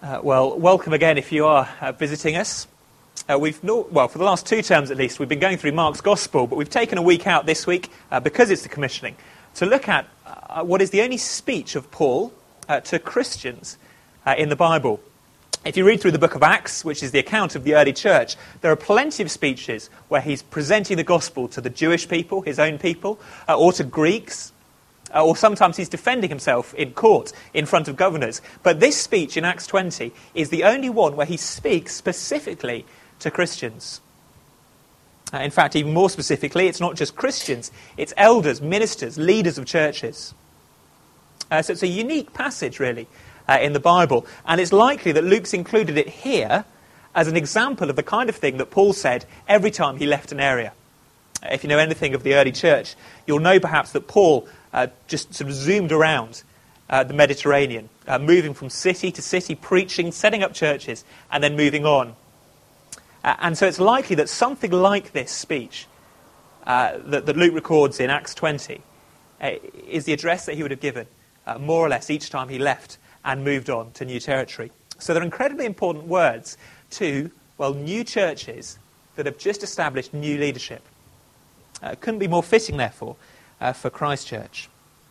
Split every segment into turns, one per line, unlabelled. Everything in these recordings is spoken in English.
Well, welcome again if you are visiting us. For the last 2 terms at least, we've been going through Mark's Gospel, but we've taken a week out this week, because it's the commissioning, to look at what is the only speech of Paul to Christians in the Bible. If you read through the book of Acts, which is the account of the early church, there are plenty of speeches where he's presenting the gospel to the Jewish people, his own people, or to Greeks, or sometimes he's defending himself in court in front of governors. But this speech in Acts 20 is the only one where he speaks specifically to Christians. In fact, even more specifically, it's not just Christians, it's elders, ministers, leaders of churches. So it's a unique passage, really, in the Bible. And it's likely that Luke's included it here as an example of the kind of thing that Paul said every time he left an area. If you know anything of the early church, you'll know perhaps that Paul just sort of zoomed around the Mediterranean, moving from city to city, preaching, setting up churches, and then moving on. And so it's likely that something like this speech that Luke records in Acts 20 is the address that he would have given, more or less, each time he left and moved on to new territory. So they're incredibly important words to, new churches that have just established new leadership. Couldn't be more fitting, therefore, for Christ Church.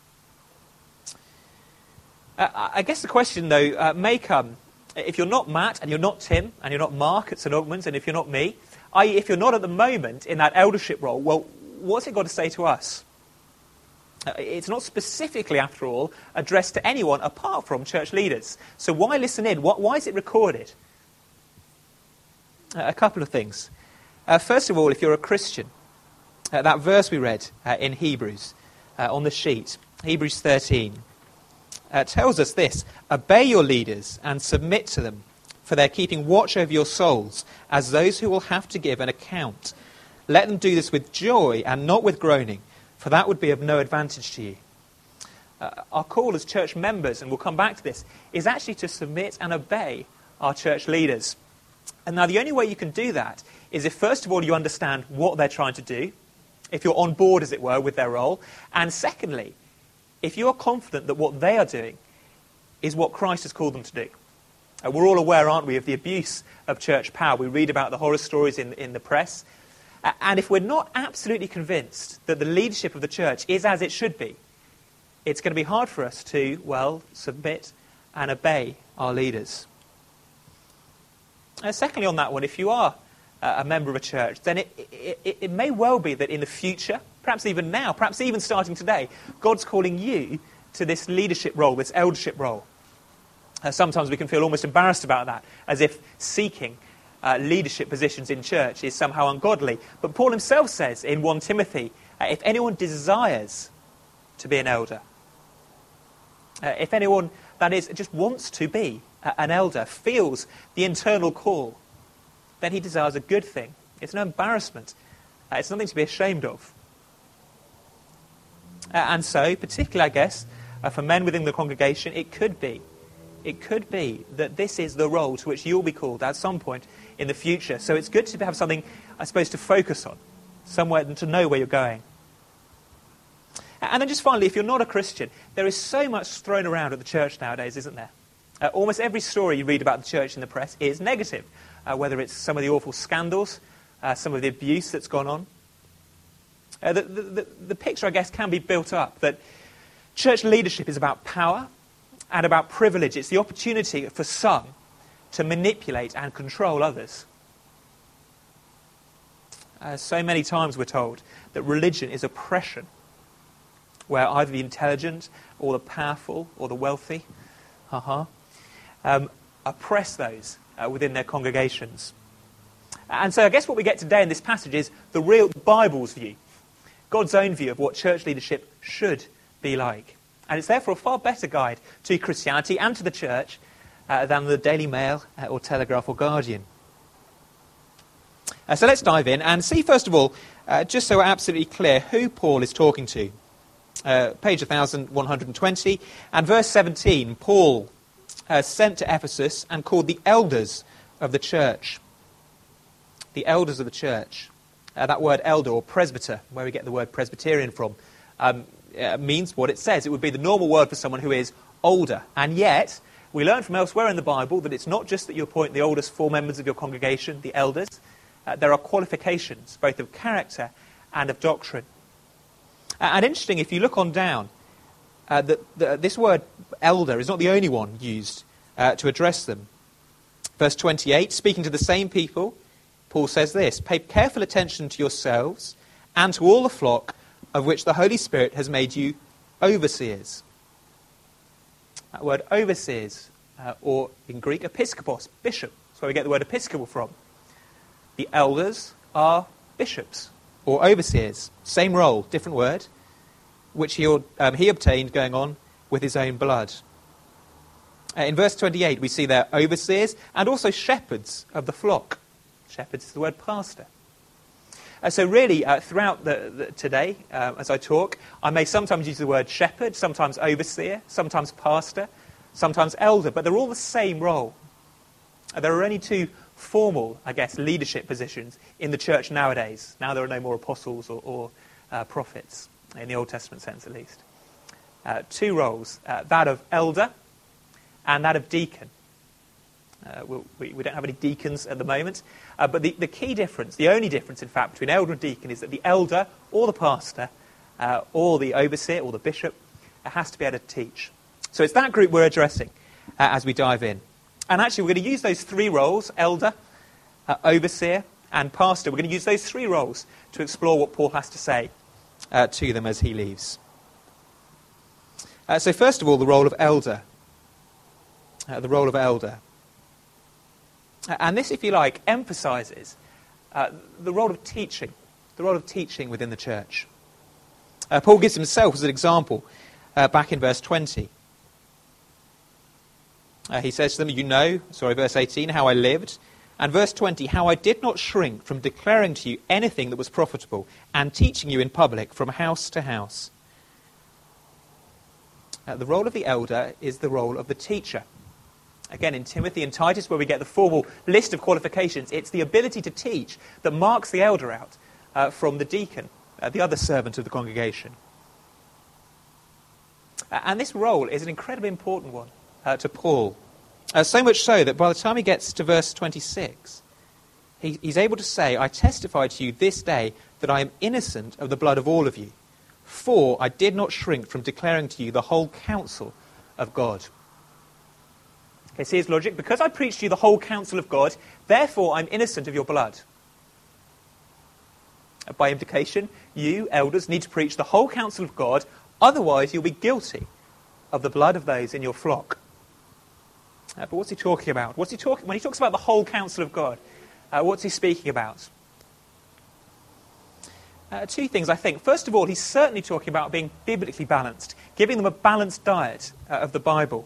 I guess the question, though, may come, if you're not Matt, and you're not Tim, and you're not Mark at St Ogmans, and if you're not me, i.e. if you're not at the moment in that eldership role, well, what's it got to say to us? It's not specifically, after all, addressed to anyone apart from church leaders. So why listen in? Why is it recorded? A couple of things. First of all, if you're a Christian, that verse we read in Hebrews on the sheet, Hebrews 13, tells us this: obey your leaders and submit to them, for they're keeping watch over your souls as those who will have to give an account. Let them do this with joy and not with groaning, for that would be of no advantage to you. Our call as church members, and we'll come back to this, is actually to submit and obey our church leaders. And now the only way you can do that is if, first of all, you understand what they're trying to do, if you're on board, as it were, with their role, and secondly, if you are confident that what they are doing is what Christ has called them to do. We're all aware, aren't we, of the abuse of church power. We read about the horror stories in the press. And if we're not absolutely convinced that the leadership of the church is as it should be, it's going to be hard for us to, submit and obey our leaders. Secondly on that one, if you are a member of a church, then it may well be that in the future, perhaps even now, perhaps even starting today, God's calling you to this leadership role, this eldership role. Sometimes we can feel almost embarrassed about that, as if seeking leadership positions in church is somehow ungodly. But Paul himself says in 1 Timothy, if anyone desires to be an elder, if anyone, that is, just wants to be an elder, feels the internal call, then he desires a good thing. It's no embarrassment. It's nothing to be ashamed of. And so, particularly, I guess, for men within the congregation, it could be that this is the role to which you'll be called at some point in the future. So it's good to have something, I suppose, to focus on, somewhere to know where you're going. And then just finally, if you're not a Christian, there is so much thrown around at the church nowadays, isn't there? Almost every story you read about the church in the press is negative, whether it's some of the awful scandals, some of the abuse that's gone on. The picture, I guess, can be built up that church leadership is about power and about privilege. It's the opportunity for some to manipulate and control others. So many times we're told that religion is oppression, where either the intelligent or the powerful or the wealthy oppress those within their congregations. And so I guess what we get today in this passage is the real Bible's view, God's own view of what church leadership should be like. And it's therefore a far better guide to Christianity and to the church than the Daily Mail or Telegraph or Guardian. So let's dive in and see, first of all, just so we're absolutely clear, who Paul is talking to. Page 1120 and verse 17, Paul sent to Ephesus and called the elders of the church. The elders of the church. That word elder or presbyter, where we get the word Presbyterian from, means what it says. It would be the normal word for someone who is older. And yet, We learn from elsewhere in the Bible that it's not just that you appoint the oldest 4 members of your congregation, the elders. There are qualifications, both of character and of doctrine. And interesting, if you look on down, this word elder is not the only one used to address them. Verse 28, speaking to the same people, Paul says this, pay careful attention to yourselves and to all the flock of which the Holy Spirit has made you overseers. That word overseers, or in Greek, episkopos, bishop. That's where we get the word episcopal from. The elders are bishops, or overseers. Same role, different word, which he obtained going on with his own blood. In verse 28, we see there overseers and also shepherds of the flock. Shepherds is the word pastor. So really, throughout today, as I talk, I may sometimes use the word shepherd, sometimes overseer, sometimes pastor, sometimes elder, but they're all the same role. There are only 2 formal, I guess, leadership positions in the church nowadays. Now there are no more apostles or prophets, in the Old Testament sense at least. 2 roles, that of elder and that of deacon. We don't have any deacons at the moment, but the key difference, the only difference in fact between elder and deacon is that the elder or the pastor or the overseer or the bishop has to be able to teach. So it's that group we're addressing as we dive in. And actually we're going to use those 3 roles, elder, overseer and pastor. We're going to use those 3 roles to explore what Paul has to say to them as he leaves. So first of all, the role of elder. The role of elder. And this, if you like, emphasises the role of teaching within the church. Paul gives himself as an example back in verse 20. He says to them, verse 18, how I lived, and verse 20, how I did not shrink from declaring to you anything that was profitable and teaching you in public from house to house. The role of the elder is the role of the teacher. Again, in Timothy and Titus, where we get the formal list of qualifications, it's the ability to teach that marks the elder out from the deacon, the other servant of the congregation. And this role is an incredibly important one to Paul. So much so that by the time he gets to verse 26, he's able to say, I testify to you this day that I am innocent of the blood of all of you, for I did not shrink from declaring to you the whole counsel of God. Okay, so here's logic. Because I preached to you the whole counsel of God, therefore I'm innocent of your blood. By implication, you, elders, need to preach the whole counsel of God, otherwise you'll be guilty of the blood of those in your flock. But what's he talking about? When he talks about the whole counsel of God, what's he speaking about? 2 things, I think. First of all, he's certainly talking about being biblically balanced, giving them a balanced diet of the Bible.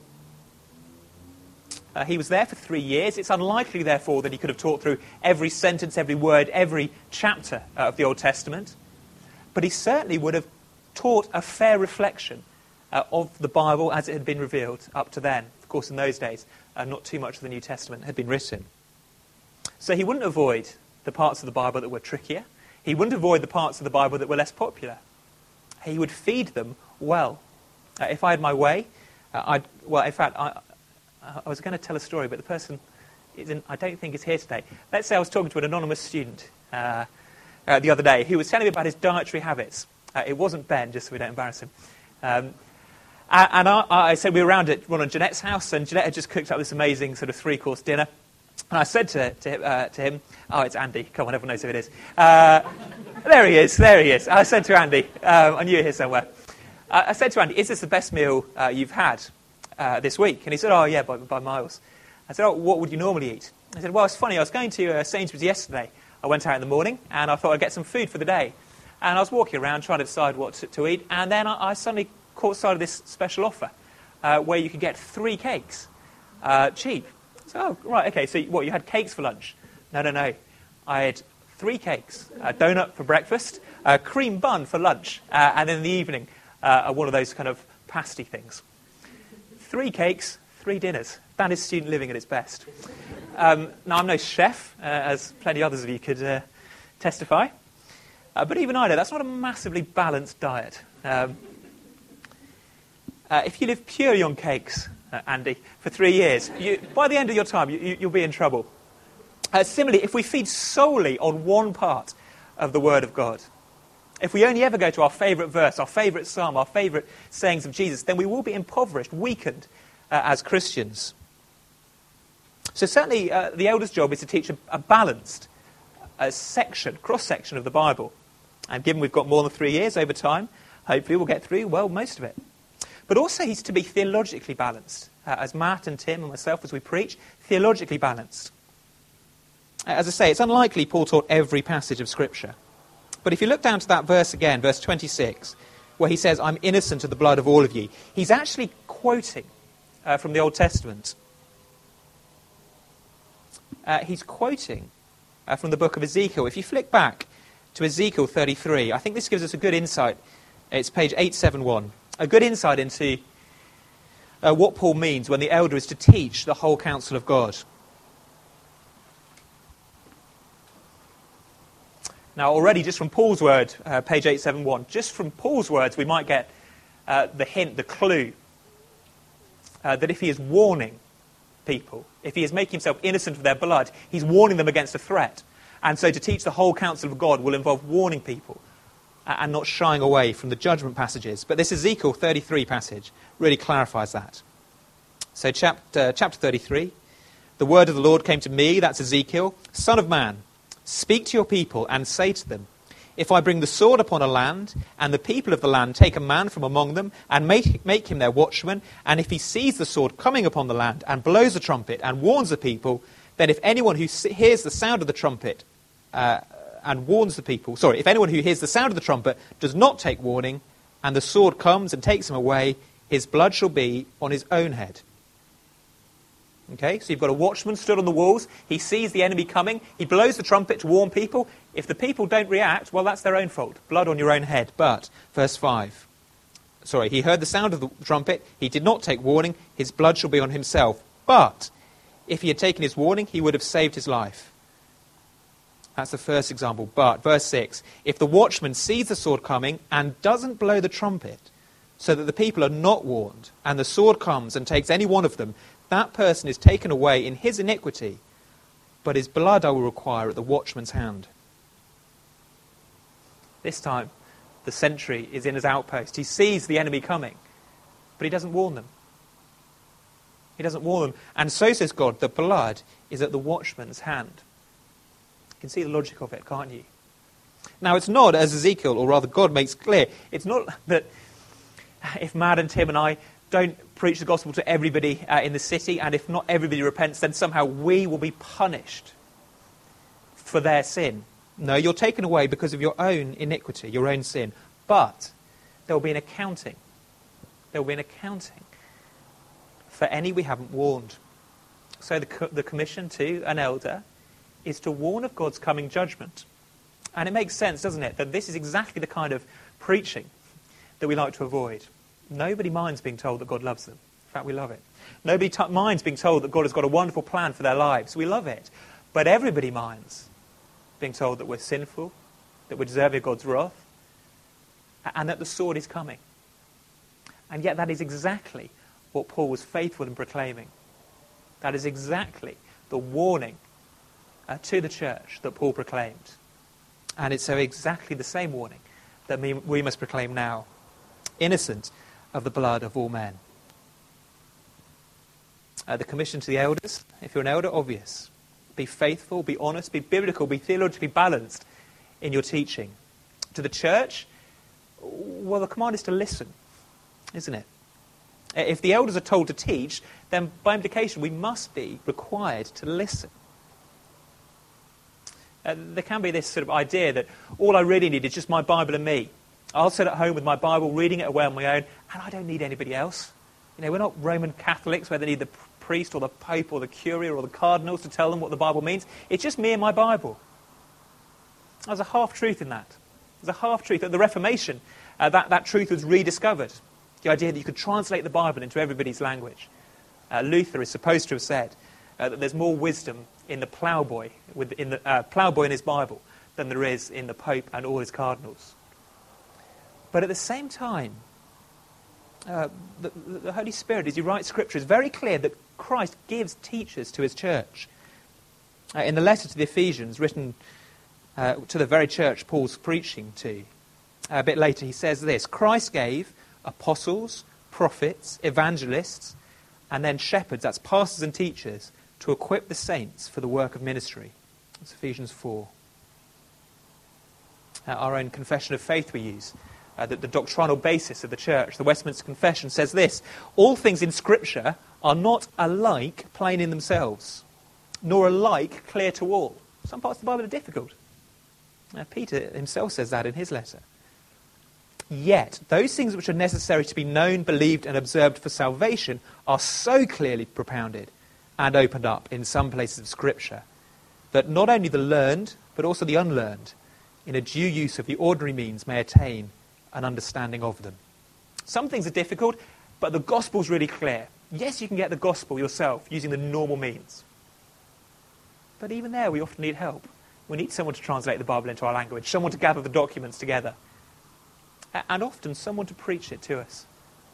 He was there for 3 years. It's unlikely, therefore, that he could have taught through every sentence, every word, every chapter of the Old Testament. But he certainly would have taught a fair reflection of the Bible as it had been revealed up to then. Of course, in those days, not too much of the New Testament had been written. So he wouldn't avoid the parts of the Bible that were trickier. He wouldn't avoid the parts of the Bible that were less popular. He would feed them well. If I had my way, I was going to tell a story, but the person I don't think is here today. Let's say I was talking to an anonymous student the other day who was telling me about his dietary habits. It wasn't Ben, just so we don't embarrass him. And I said we were around at Ron and Jeanette's house, and Jeanette had just cooked up this amazing sort of 3-course dinner. And I said to him, oh, it's Andy. Come on, everyone knows who it is. There he is. I said to Andy, I knew you were here somewhere. I said to Andy, is this the best meal you've had this week? And he said, oh, yeah, by miles. I said, oh, what would you normally eat? I said, well, it's funny. I was going to Sainsbury's yesterday. I went out in the morning, and I thought I'd get some food for the day. And I was walking around trying to decide what to eat, and then I suddenly caught sight of this special offer where you could get 3 cakes cheap. So, oh, right, okay, so what, you had cakes for lunch? No. I had 3 cakes, a donut for breakfast, a cream bun for lunch, and then in the evening, one of those kind of pasty things. 3 cakes, 3 dinners. That is student living at its best. Now, I'm no chef, as plenty others of you could testify. But even I know that's not a massively balanced diet. If you live purely on cakes Andy, for 3 years. By the end of your time, you'll be in trouble. Similarly, if we feed solely on one part of the Word of God, if we only ever go to our favourite verse, our favourite psalm, our favourite sayings of Jesus, then we will be impoverished, weakened as Christians. So certainly the elder's job is to teach a balanced cross-section of the Bible. And given we've got more than 3 years over time, hopefully we'll get through, well, most of it. But also he's to be theologically balanced, as Matt and Tim and myself, as we preach, theologically balanced. As I say, it's unlikely Paul taught every passage of Scripture. But if you look down to that verse again, verse 26, where he says, I'm innocent of the blood of all of you, he's actually quoting from the Old Testament. He's quoting from the book of Ezekiel. If you flick back to Ezekiel 33, I think this gives us a good insight. It's page 871. A good insight into what Paul means when the elder is to teach the whole counsel of God. Now, already, just from Paul's word, page 871, just from Paul's words, we might get the hint, the clue, that if he is warning people, if he is making himself innocent of their blood, he's warning them against a threat. And so to teach the whole counsel of God will involve warning people and not shying away from the judgment passages. But this Ezekiel 33 passage really clarifies that. So chapter 33, the word of the Lord came to me, that's Ezekiel, Son of man, speak to your people and say to them, if I bring the sword upon a land, and the people of the land take a man from among them, and make him their watchman, and if he sees the sword coming upon the land, and blows a trumpet, and warns the people, then if anyone who hears the sound of the trumpet, if anyone who hears the sound of the trumpet does not take warning, and the sword comes and takes him away, his blood shall be on his own head. Okay, so you've got a watchman stood on the walls. He sees the enemy coming. He blows the trumpet to warn people. If the people don't react, well, that's their own fault. Blood on your own head. But, verse 5. He heard the sound of the trumpet. He did not take warning. His blood shall be on himself. But, if he had taken his warning, he would have saved his life. That's the first example. But, verse 6. If the watchman sees the sword coming and doesn't blow the trumpet, so that the people are not warned, and the sword comes and takes any one of them, that person is taken away in his iniquity, but his blood I will require at the watchman's hand. This time, the sentry is in his outpost. He sees the enemy coming, but he doesn't warn them. He doesn't warn them. And so says God, the blood is at the watchman's hand. You can see the logic of it, can't you? Now, it's not, as Ezekiel, or rather God makes clear, it's not that if Matt and Tim and I don't preach the gospel to everybody in the city, and if not everybody repents, then somehow we will be punished for their sin. No, you're taken away because of your own iniquity, your own sin. But there will be an accounting. There will be an accounting for any we haven't warned. So the commission to an elder is to warn of God's coming judgment. And it makes sense, doesn't it, that this is exactly the kind of preaching that we like to avoid. Nobody minds being told that God loves them. In fact, we love it. Nobody minds being told that God has got a wonderful plan for their lives. We love it. But everybody minds being told that we're sinful, that we're deserving of God's wrath, and that the sword is coming. And yet that is exactly what Paul was faithful in proclaiming. That is exactly the warning to the church that Paul proclaimed. And it's so exactly the same warning that we must proclaim now. Innocent of the blood of all men. The commission to the elders, if you're an elder, obvious. Be faithful, be honest, be biblical, be theologically balanced in your teaching. To the church, well, the command is to listen, isn't it? If the elders are told to teach, then by implication we must be required to listen. There can be this sort of idea that all I really need is just my Bible and me. I'll sit at home with my Bible, reading it away on my own, and I don't need anybody else. We're not Roman Catholics where they need the priest or the pope or the curia or the cardinals to tell them what the Bible means. It's just me and my Bible. There's a half-truth in that. There's a half-truth. At the Reformation, that truth was rediscovered. The idea that you could translate the Bible into everybody's language. Luther is supposed to have said that there's more wisdom in the ploughboy, in the ploughboy in his Bible, than there is in the Pope and all his cardinals. But at the same time, The Holy Spirit, as he writes Scripture, is very clear that Christ gives teachers to his church. In the letter to the Ephesians, written to the very church Paul's preaching to, a bit later he says this: Christ gave apostles, prophets, evangelists, and then shepherds, that's pastors and teachers, to equip the saints for the work of ministry. That's Ephesians 4. Our own confession of faith we use, the doctrinal basis of the church, the Westminster Confession, says this: all things in Scripture are not alike plain in themselves, nor alike clear to all. Some parts of the Bible are difficult. Peter himself says that in his letter. Yet, those things which are necessary to be known, believed, and observed for salvation are so clearly propounded and opened up in some places of Scripture that not only the learned, but also the unlearned, in a due use of the ordinary means, may attain an understanding of them. Some things are difficult, but the gospel's really clear. Yes, you can get the gospel yourself using the normal means. But even there, we often need help. We need someone to translate the Bible into our language, someone to gather the documents together, and often someone to preach it to us.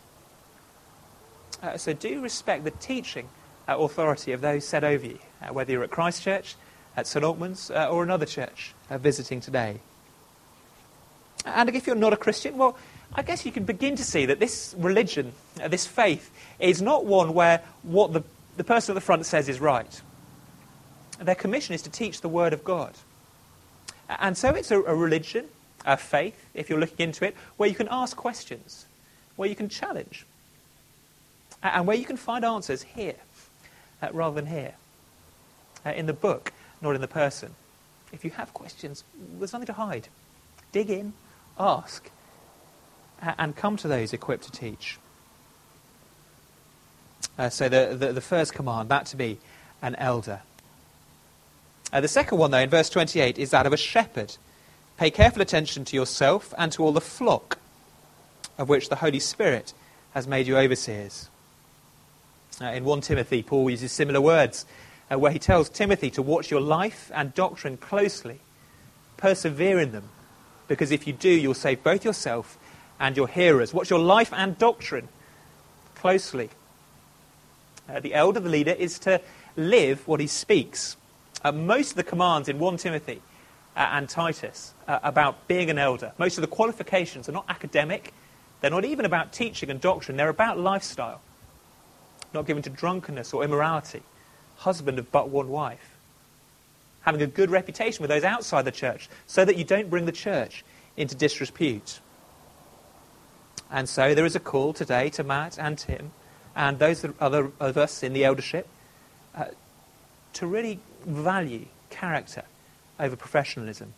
So do respect the teaching authority of those set over you, whether you're at Christ Church, at St Altman's, or another church visiting today. And if you're not a Christian, well, I guess you can begin to see that this religion, this faith, is not one where what the person at the front says is right. Their commission is to teach the Word of God. And so it's a religion, a faith, if you're looking into it, where you can ask questions, where you can challenge, and where you can find answers here, rather than here. In the book, not in the person. If you have questions, there's nothing to hide. Dig in, ask, and come to those equipped to teach. So the first command, that to be an elder. The second one, though, in verse 28, is that of a shepherd. Pay careful attention to yourself and to all the flock, of which the Holy Spirit has made you overseers. In 1 Timothy, Paul uses similar words, where he tells Timothy to watch your life and doctrine closely. Persevere in them, because if you do, you'll save both yourself and your hearers. Watch your life and doctrine closely. The elder, the leader, is to live what he speaks. Most of the commands in 1 Timothy and Titus about being an elder, most of the qualifications are not academic. They're not even about teaching and doctrine. They're about lifestyle. Not given to drunkenness or immorality. Husband of but one wife. Having a good reputation with those outside the church so that you don't bring the church into disrepute. And so there is a call today to Matt and Tim and those other of us in the eldership to really value character over professionalism.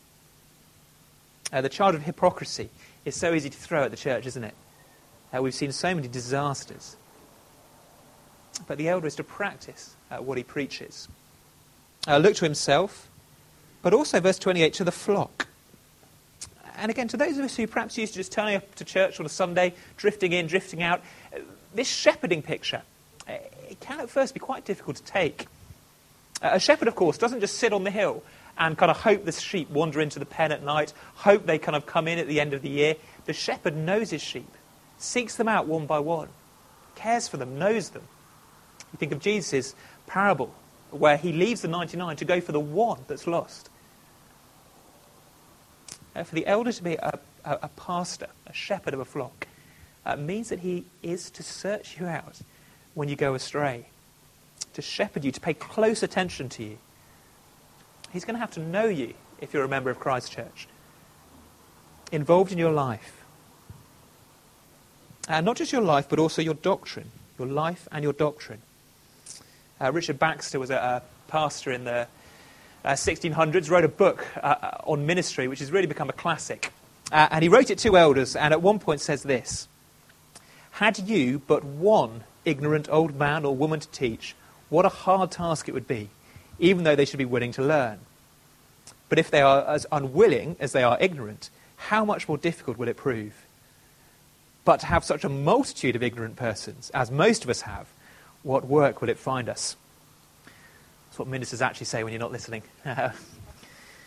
The child of hypocrisy is so easy to throw at the church, isn't it? We've seen so many disasters. But the elder is to practice what he preaches. Look to himself, but also, verse 28, to the flock. And again, to those of us who perhaps used to just turning up to church on a Sunday, drifting in, drifting out, this shepherding picture, it can at first be quite difficult to take. A shepherd, of course, doesn't just sit on the hill and kind of hope the sheep wander into the pen at night, hope they kind of come in at the end of the year. The shepherd knows his sheep, seeks them out one by one, cares for them, knows them. You think of Jesus' parable, where he leaves the 99 to go for the one that's lost. For the elder to be a pastor, a shepherd of a flock, means that he is to search you out when you go astray, to shepherd you, to pay close attention to you. He's going to have to know you if you're a member of Christ Church, involved in your life. And not just your life, but also your doctrine, your life and your doctrine. Richard Baxter was a pastor in the 1600s, wrote a book on ministry, which has really become a classic. And he wrote it to elders, and at one point says this: had you but one ignorant old man or woman to teach, what a hard task it would be, even though they should be willing to learn. But if they are as unwilling as they are ignorant, how much more difficult will it prove? But to have such a multitude of ignorant persons, as most of us have, what work will it find us? That's what ministers actually say when you're not listening. Not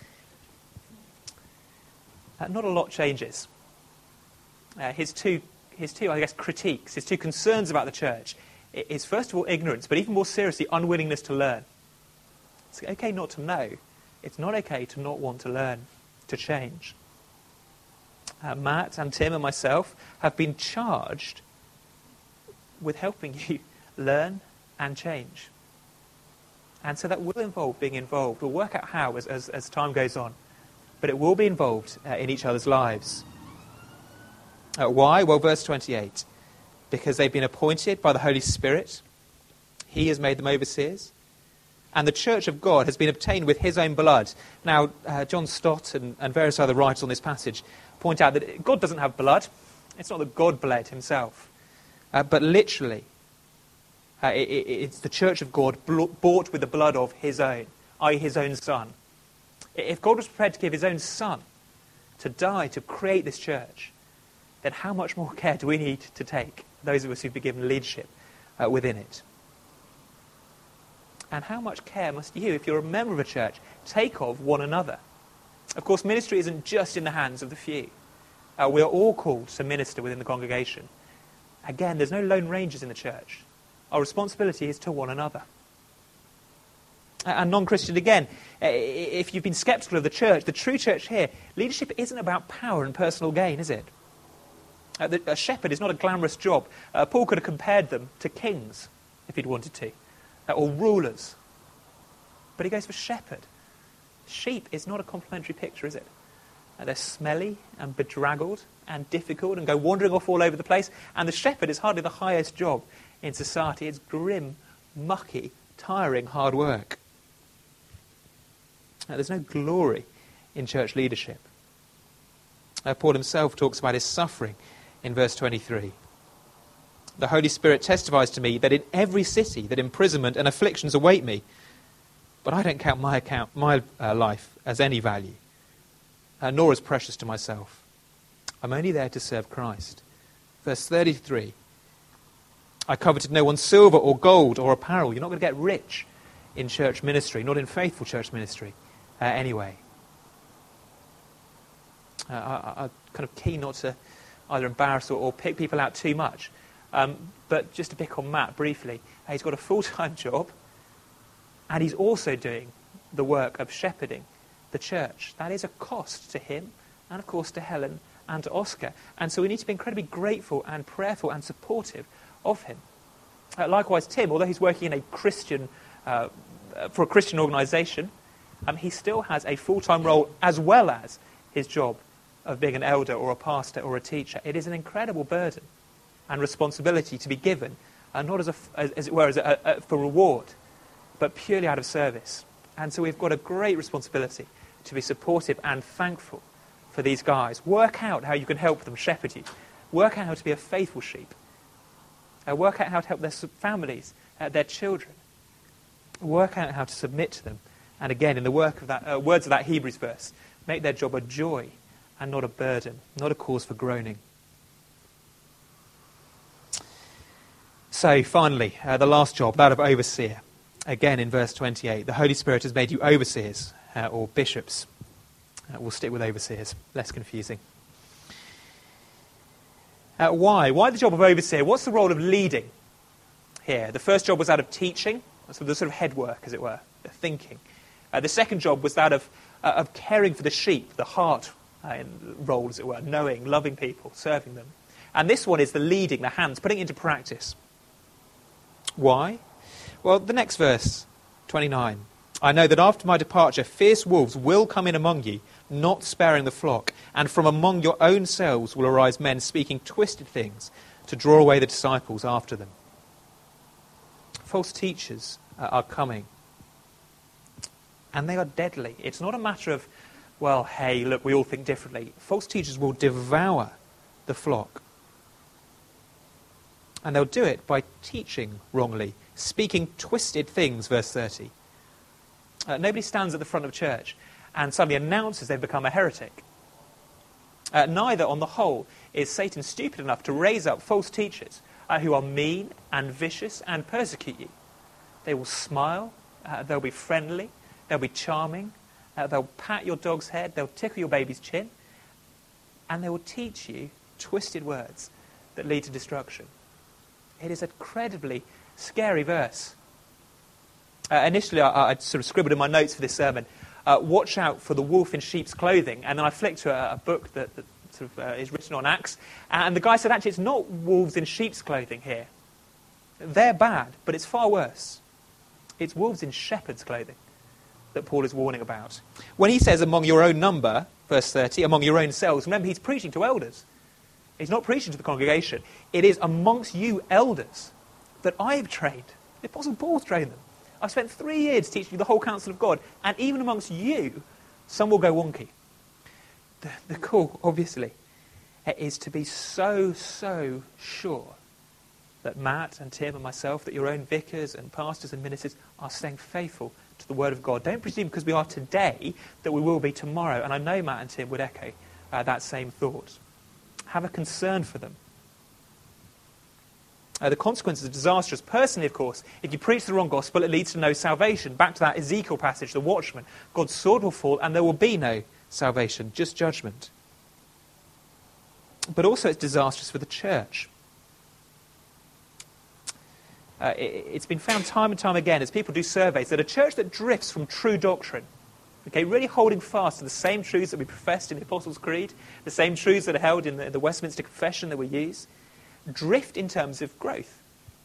a lot changes. His two I guess, critiques, his two concerns about the church is, first of all, ignorance, but even more seriously, unwillingness to learn. It's okay not to know. It's not okay to not want to learn, to change. Matt and Tim and myself have been charged with helping you learn and change. And so that will involve being involved. We'll work out how as time goes on. But it will be involved in each other's lives. Why? Well, verse 28. Because they've been appointed by the Holy Spirit. He has made them overseers. And the church of God has been obtained with his own blood. Now, John Stott and various other writers on this passage point out that God doesn't have blood. It's not that God bled himself. But literally, it's the church of God bought with the blood of his own, i.e. his own Son. If God was prepared to give his own Son to die to create this church, then how much more care do we need to take, those of us who've been given leadership within it? And how much care must you, if you're a member of a church, take of one another? Of course, ministry isn't just in the hands of the few. We are all called to minister within the congregation. Again, there's no lone rangers in the church. Our responsibility is to one another. And non-Christian, again, if you've been sceptical of the church, the true church here, leadership isn't about power and personal gain, is it? A shepherd is not a glamorous job. Paul could have compared them to kings, if he'd wanted to, or rulers. But he goes for shepherd. Sheep is not a complimentary picture, is it? They're smelly and bedraggled and difficult and go wandering off all over the place. And the shepherd is hardly the highest job in society. It's grim, mucky, tiring, hard work. There's no glory in church leadership. Paul himself talks about his suffering in verse 23. The Holy Spirit testifies to me that in every city that imprisonment and afflictions await me, but I don't count my life as any value, nor as precious to myself. I'm only there to serve Christ. Verse 33. I coveted no one's silver or gold or apparel. You're not going to get rich in church ministry, not in faithful church ministry anyway. I'm kind of keen not to either embarrass or pick people out too much. But just to pick on Matt briefly, he's got a full-time job and he's also doing the work of shepherding the church. That is a cost to him and, of course, to Helen and to Oscar. And so we need to be incredibly grateful and prayerful and supportive of him. Likewise, Tim, although he's working in for a Christian organisation, he still has a full-time role as well as his job of being an elder or a pastor or a teacher. It is an incredible burden and responsibility to be given, not as it were, for reward, but purely out of service. And so we've got a great responsibility to be supportive and thankful for these guys. Work out how you can help them shepherd you. Work out how to be a faithful sheep. Work out how to help their families, their children. Work out how to submit to them. And again, in the words of that Hebrews verse, make their job a joy and not a burden, not a cause for groaning. So finally, the last job, that of overseer. Again, in verse 28, the Holy Spirit has made you overseers or bishops. We'll stick with overseers, less confusing. Why? Why the job of overseer? What's the role of leading here? The first job was that of teaching, so the sort of head work, as it were, the thinking. The second job was that of caring for the sheep, the heart role, as it were, knowing, loving people, serving them. And this one is the leading, the hands, putting it into practice. Why? Well, the next verse, 29. I know that after my departure, fierce wolves will come in among you, not sparing the flock, and from among your own selves will arise men speaking twisted things to draw away the disciples after them. False teachers are coming, and they are deadly. It's not a matter of, well, hey, look, we all think differently. False teachers will devour the flock. And they'll do it by teaching wrongly, speaking twisted things, verse 30. Nobody stands at the front of church and suddenly announces they've become a heretic. Neither, on the whole, is Satan stupid enough to raise up false teachers who are mean and vicious and persecute you. They will smile, they'll be friendly, they'll be charming, they'll pat your dog's head, they'll tickle your baby's chin, and they will teach you twisted words that lead to destruction. It is an incredibly scary verse. Initially, I sort of scribbled in my notes for this sermon, watch out for the wolf in sheep's clothing. And then I flicked to a book that sort of, is written on Acts. And the guy said, actually, it's not wolves in sheep's clothing here. They're bad, but it's far worse. It's wolves in shepherd's clothing that Paul is warning about. When he says among your own number, verse 30, among your own selves, remember he's preaching to elders. He's not preaching to the congregation. It is amongst you elders that I have trained. The Apostle Paul trained them. I've spent 3 years teaching you the whole counsel of God, and even amongst you, some will go wonky. The call, obviously, is to be so sure that Matt and Tim and myself, that your own vicars and pastors and ministers are staying faithful to the Word of God. Don't presume because we are today that we will be tomorrow. And I know Matt and Tim would echo that same thought. Have a concern for them. The consequences are disastrous. Personally, of course, if you preach the wrong gospel, it leads to no salvation. Back to that Ezekiel passage, the watchman. God's sword will fall and there will be no salvation, just judgment. But also it's disastrous for the church. It's been found time and time again as people do surveys that a church that drifts from true doctrine, okay, really holding fast to the same truths that we professed in the Apostles' Creed, the same truths that are held in the Westminster Confession that we use, drift in terms of growth.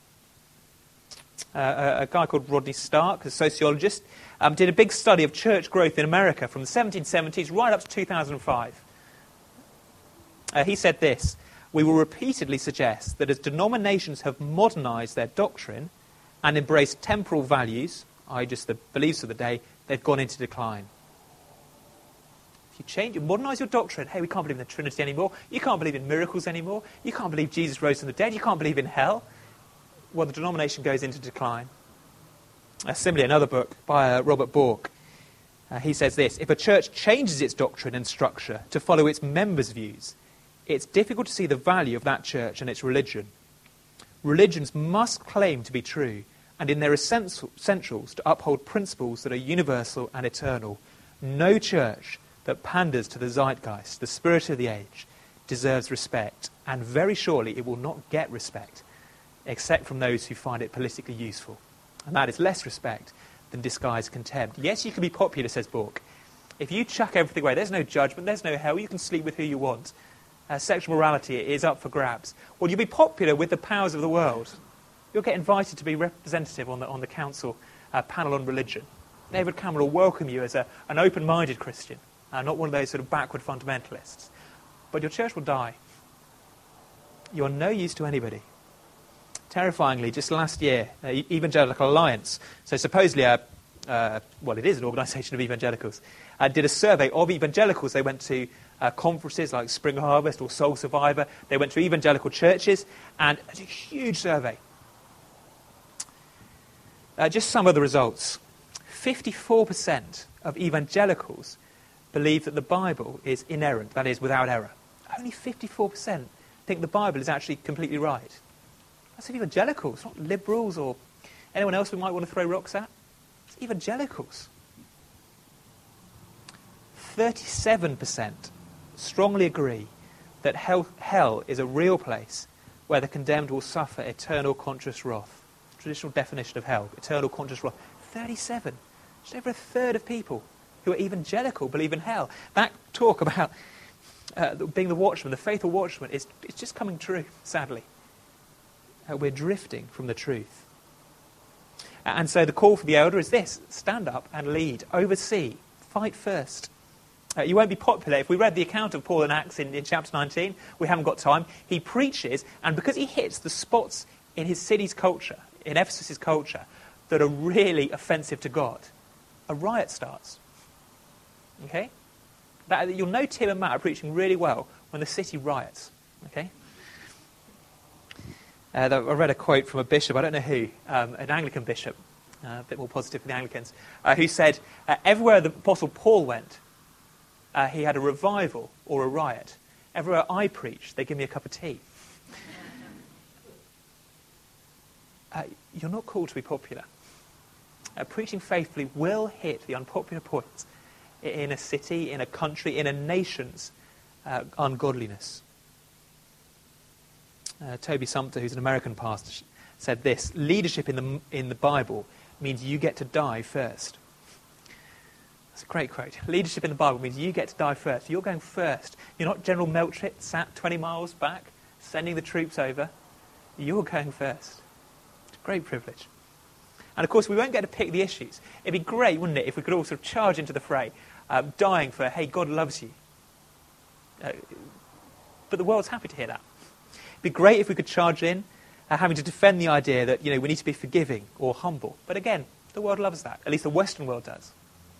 A guy called Rodney Stark, a sociologist, did a big study of church growth in America from the 1770s right up to 2005. He said this: we will repeatedly suggest that as denominations have modernized their doctrine and embraced temporal values, i.e. just the beliefs of the day, they've gone into decline. If you change, you modernize your doctrine, hey, we can't believe in the Trinity anymore, you can't believe in miracles anymore, you can't believe Jesus rose from the dead, you can't believe in hell, well, the denomination goes into decline. Similarly, another book by Robert Bork, he says this: if a church changes its doctrine and structure to follow its members' views, it's difficult to see the value of that church and its religion. Religions must claim to be true, and in their essentials to uphold principles that are universal and eternal. No church that panders to the zeitgeist, the spirit of the age, deserves respect, and very surely it will not get respect, except from those who find it politically useful. And that is less respect than disguised contempt. Yes, you can be popular, says Bork. If you chuck everything away, there's no judgment, there's no hell, you can sleep with who you want. Sexual morality is up for grabs. Well, you'll be popular with the powers of the world. You'll get invited to be representative on the council panel on religion. David Cameron will welcome you as an open-minded Christian, not one of those sort of backward fundamentalists. But your church will die. You're no use to anybody. Terrifyingly, just last year, Evangelical Alliance, so supposedly it is an organisation of evangelicals, did a survey of evangelicals. They went to conferences like Spring Harvest or Soul Survivor. They went to evangelical churches, and it's a huge survey. Just some of the results. 54% of evangelicals believe that the Bible is inerrant, that is, without error. Only 54% think the Bible is actually completely right. That's evangelicals, not liberals or anyone else we might want to throw rocks at. It's evangelicals. 37% strongly agree that hell is a real place where the condemned will suffer eternal conscious wrath. Traditional definition of hell, eternal conscious wrath. 37. Just over a third of people who are evangelical believe in hell. That talk about being the watchman, the faithful watchman, it's just coming true, sadly. We're drifting from the truth. And so the call for the elder is this: stand up and lead, oversee, fight first. You won't be popular. If we read the account of Paul in Acts in chapter 19, we haven't got time. He preaches, and because he hits the spots in his city's culture, in Ephesus' culture, that are really offensive to God, a riot starts. Okay? You'll know Tim and Matt are preaching really well when the city riots. Okay? I read a quote from a bishop, I don't know who, an Anglican bishop, a bit more positive for the Anglicans, who said, everywhere the Apostle Paul went, he had a revival or a riot. Everywhere I preach, they give me a cup of tea. You're not called to be popular. Preaching faithfully will hit the unpopular points in a city, in a country, in a nation's ungodliness. Toby Sumpter, who's an American pastor, said this: leadership in the Bible means you get to die first. That's a great quote. Leadership in the Bible means you get to die first. You're going first. You're not General Melchett sat 20 miles back, sending the troops over. You're going first. It's a great privilege. And of course, we won't get to pick the issues. It'd be great, wouldn't it, if we could all sort of charge into the fray, dying for, hey, God loves you. But the world's happy to hear that. It'd be great if we could charge in, having to defend the idea that, we need to be forgiving or humble. But again, the world loves that. At least the Western world does.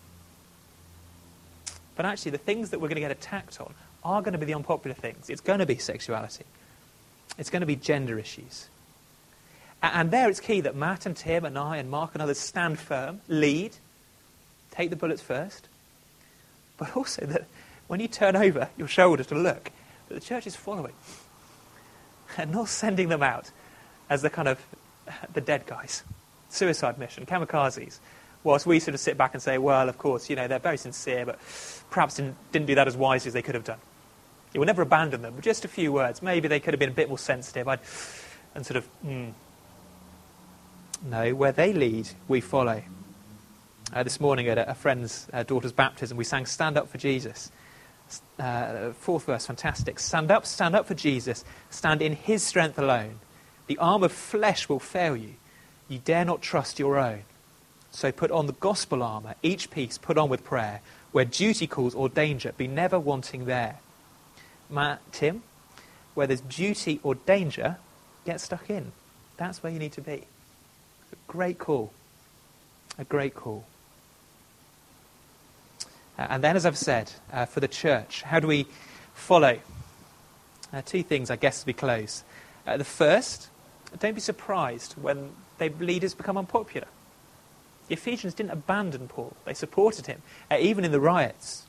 But actually, the things that we're going to get attacked on are going to be the unpopular things. It's going to be sexuality. It's going to be gender issues. And there it's key that Matt and Tim and I and Mark and others stand firm, lead, take the bullets first. But also that when you turn over your shoulder to look, that the church is following. And not sending them out as the dead guys. Suicide mission, kamikazes. Whilst we sort of sit back and say, well, of course, they're very sincere, but perhaps didn't do that as wisely as they could have done. You will never abandon them, but just a few words. Maybe they could have been a bit more sensitive. No, where they lead, we follow. This morning at a friend's daughter's baptism, we sang Stand Up for Jesus. Fourth verse, fantastic. Stand up for Jesus. Stand in his strength alone. The arm of flesh will fail you. You dare not trust your own. So put on the gospel armour, each piece put on with prayer. Where duty calls or danger, be never wanting there. Matt, Tim, where there's duty or danger, get stuck in. That's where you need to be. A great call. A great call. And then, as I've said, for the church, how do we follow? Two things, I guess, as we close. The first, don't be surprised when leaders become unpopular. The Ephesians didn't abandon Paul. They supported him, even in the riots.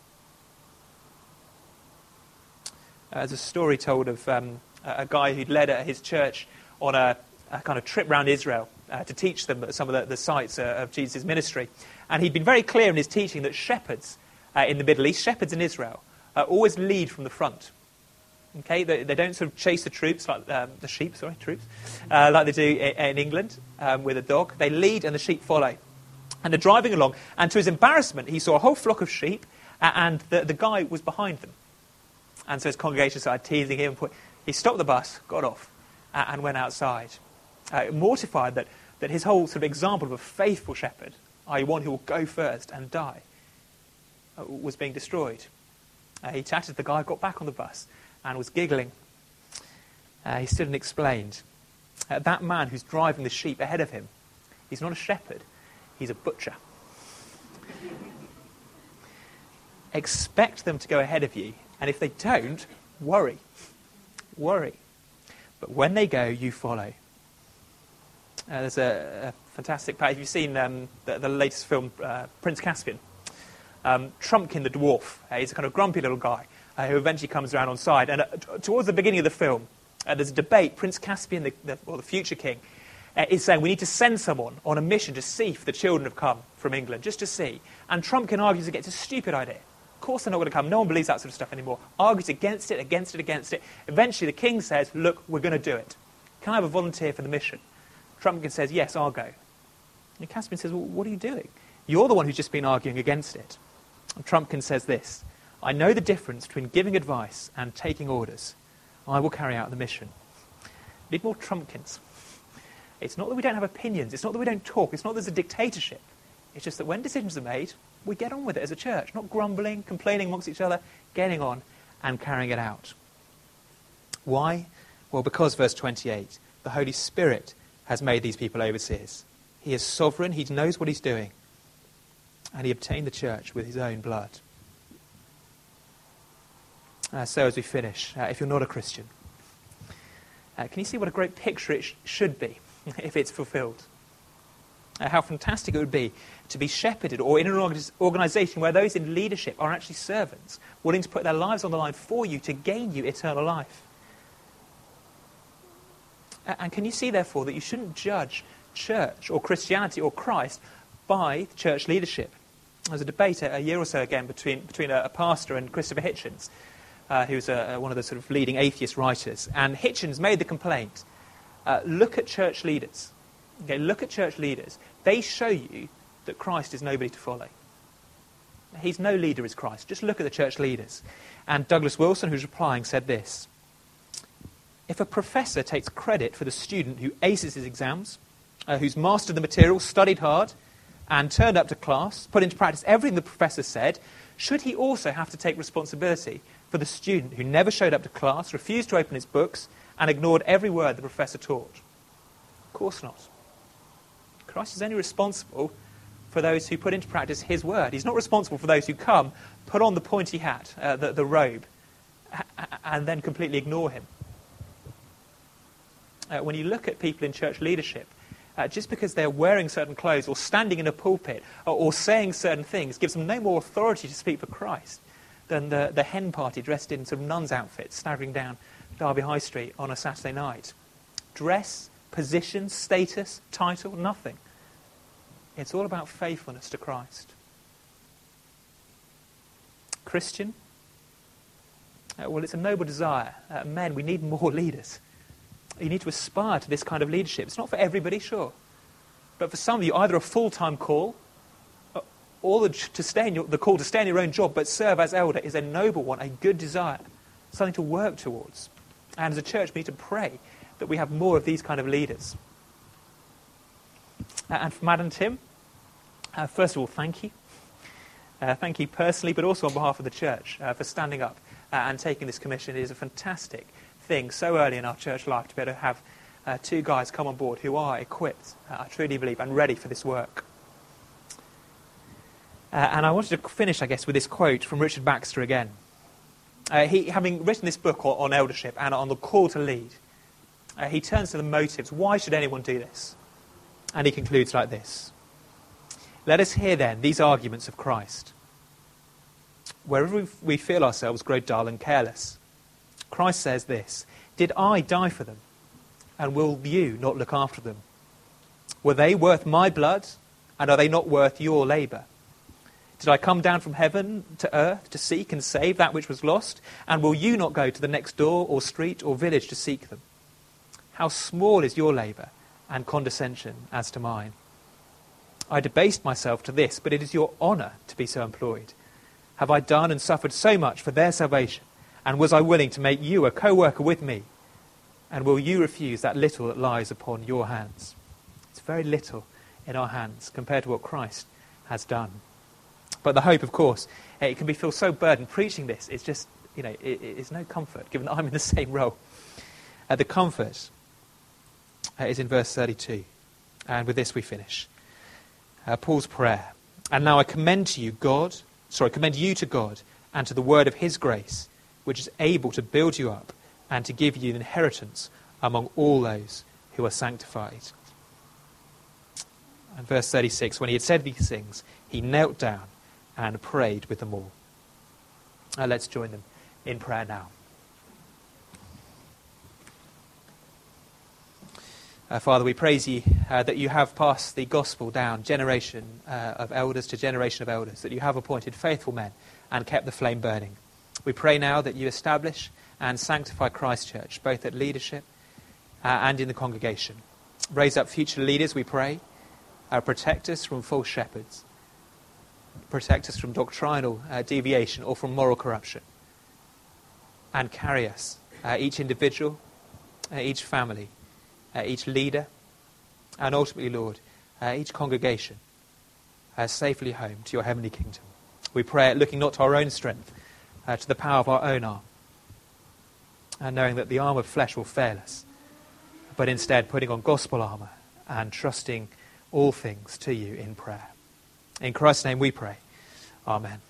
There's a story told of a guy who'd led his church on a kind of trip around Israel to teach them some of the sites of Jesus' ministry. And he'd been very clear in his teaching that shepherds in the Middle East, shepherds in Israel, always lead from the front. Okay, they don't sort of chase the troops like like they do in England with a dog. They lead and the sheep follow. And they're driving along, and to his embarrassment, he saw a whole flock of sheep, and the guy was behind them. And so his congregation started teasing him. He stopped the bus, got off, and went outside. Mortified that his whole sort of example of a faithful shepherd, i.e. one who will go first and die, was being destroyed. He chatted to the guy, got back on the bus, and was giggling. He stood and explained, that man who's driving the sheep ahead of him, he's not a shepherd, he's a butcher. Expect them to go ahead of you, and if they don't, worry. Worry. But when they go, you follow. There's a fantastic part. Have you seen the latest film, Prince Caspian? Trumpkin the dwarf. He's a kind of grumpy little guy who eventually comes around on side. And towards the beginning of the film, there's a debate. Prince Caspian, the future king, is saying we need to send someone on a mission to see if the children have come from England, just to see. And Trumpkin argues against a stupid idea. Of course they're not going to come. No one believes that sort of stuff anymore. Argues against it. Eventually the king says, look, we're going to do it. Can I have a volunteer for the mission? Trumpkin says, yes, I'll go. And Caspian says, well, what are you doing? You're the one who's just been arguing against it. And Trumpkin says this, I know the difference between giving advice and taking orders. I will carry out the mission. We need more Trumpkins. It's not that we don't have opinions. It's not that we don't talk. It's not that there's a dictatorship. It's just that when decisions are made, we get on with it as a church, not grumbling, complaining amongst each other, getting on and carrying it out. Why? Well, because, verse 28, the Holy Spirit has made these people overseers. He is sovereign, he knows what he's doing, and he obtained the church with his own blood. So as we finish, if you're not a Christian, can you see what a great picture it should be if it's fulfilled? How fantastic it would be to be shepherded or in an organisation where those in leadership are actually servants, willing to put their lives on the line for you to gain you eternal life. And can you see, therefore, that you shouldn't judge church or Christianity or Christ by church leadership? There was a debate a year or so ago between a pastor and Christopher Hitchens. who's one of the sort of leading atheist writers. And Hitchens made the complaint, look at church leaders. Okay, look at church leaders. They show you that Christ is nobody to follow. He's no leader as Christ. Just look at the church leaders. And Douglas Wilson, who's replying, said this: if a professor takes credit for the student who aces his exams, who's mastered the material, studied hard, and turned up to class, put into practice everything the professor said, should he also have to take responsibility for the student who never showed up to class, refused to open his books, and ignored every word the professor taught? Of course not. Christ is only responsible for those who put into practice his word. He's not responsible for those who come, put on the pointy hat, the robe, and then completely ignore him. When you look at people in church leadership, just because they're wearing certain clothes or standing in a pulpit or saying certain things gives them no more authority to speak for Christ than the hen party dressed in sort of nun's outfits staggering down Derby High Street on a Saturday night. Dress, position, status, title, nothing. It's all about faithfulness to Christ. Christian? Well, it's a noble desire. Men, we need more leaders. You need to aspire to this kind of leadership. It's not for everybody, sure. But for some of you, either a full-time call or the call to stay in your own job but serve as elder is a noble one, a good desire, something to work towards. And as a church, we need to pray that we have more of these kind of leaders. And for Matt and Tim, first of all, thank you. Thank you personally, but also on behalf of the church, for standing up and taking this commission. It is a fantastic thing so early in our church life to be able to have two guys come on board who are equipped, I truly believe, and ready for this work. And I wanted to finish, I guess, with this quote from Richard Baxter again. He, having written this book on eldership and on the call to lead, he turns to the motives. Why should anyone do this? And he concludes like this: let us hear then these arguments of Christ. Wherever we feel ourselves grow dull and careless, Christ says this: did I die for them? And will you not look after them? Were they worth my blood? And are they not worth your labour? Did I come down from heaven to earth to seek and save that which was lost? And will you not go to the next door or street or village to seek them? How small is your labour and condescension as to mine? I debased myself to this, but it is your honour to be so employed. Have I done and suffered so much for their salvation? And was I willing to make you a co-worker with me? And will you refuse that little that lies upon your hands? It's very little in our hands compared to what Christ has done. But the hope, of course, it can feel so burdened. Preaching this, it's just, it's no comfort, given that I'm in the same role. The comfort is in verse 32. And with this we finish. Paul's prayer. And now I commend you to God and to the word of his grace, which is able to build you up and to give you an inheritance among all those who are sanctified. And verse 36, when he had said these things, he knelt down and prayed with them all. Let's join them in prayer now. Father, we praise you that you have passed the gospel down generation of elders to generation of elders, that you have appointed faithful men and kept the flame burning. We pray now that you establish and sanctify Christ Church, both at leadership and in the congregation. Raise up future leaders, we pray. Protect us from false shepherds. Protect us from doctrinal deviation or from moral corruption. And carry us, each individual, each family, each leader, and ultimately, Lord, each congregation, safely home to your heavenly kingdom. We pray, looking not to our own strength, to the power of our own arm, and knowing that the arm of flesh will fail us, but instead putting on gospel armour and trusting all things to you in prayer. In Christ's name we pray. Amen.